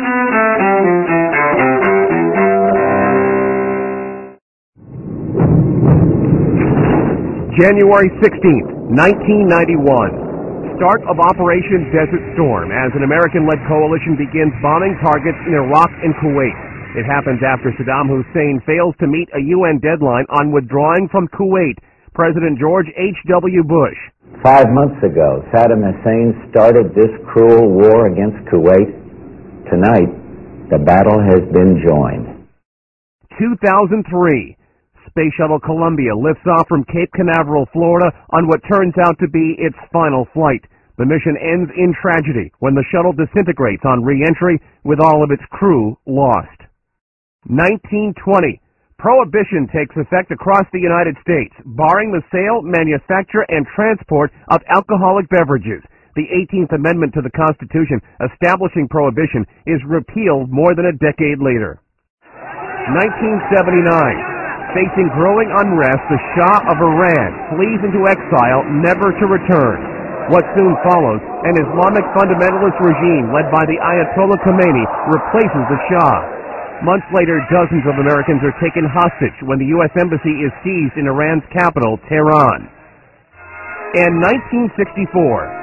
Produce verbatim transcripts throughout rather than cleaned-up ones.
January sixteenth, nineteen ninety-one. Start of Operation Desert Storm as an American-led coalition begins bombing targets in Iraq and Kuwait. It happens after Saddam Hussein fails to meet a U N deadline on withdrawing from Kuwait. President George H W Bush. Five months ago, Saddam Hussein started this cruel war against Kuwait. Tonight, the battle has been joined. two thousand three. Space Shuttle Columbia lifts off from Cape Canaveral, Florida, on what turns out to be its final flight. The mission ends in tragedy when the shuttle disintegrates on re-entry with all of its crew lost. nineteen twenty. Prohibition takes effect across the United States, barring the sale, manufacture, and transport of alcoholic beverages. The eighteenth Amendment to the Constitution establishing prohibition is repealed more than a decade later. nineteen seventy-nine. Facing growing unrest, the Shah of Iran flees into exile, never to return. What soon follows, an Islamic fundamentalist regime led by the Ayatollah Khomeini replaces the Shah. Months later, dozens of Americans are taken hostage when the U S Embassy is seized in Iran's capital, Tehran. And nineteen sixty-four.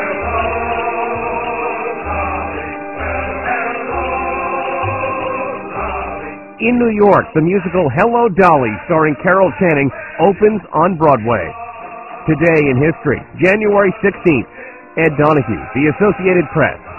In New York, the musical Hello, Dolly, starring Carol Channing, opens on Broadway. Today in history, January sixteenth. Ed Donahue, The Associated Press.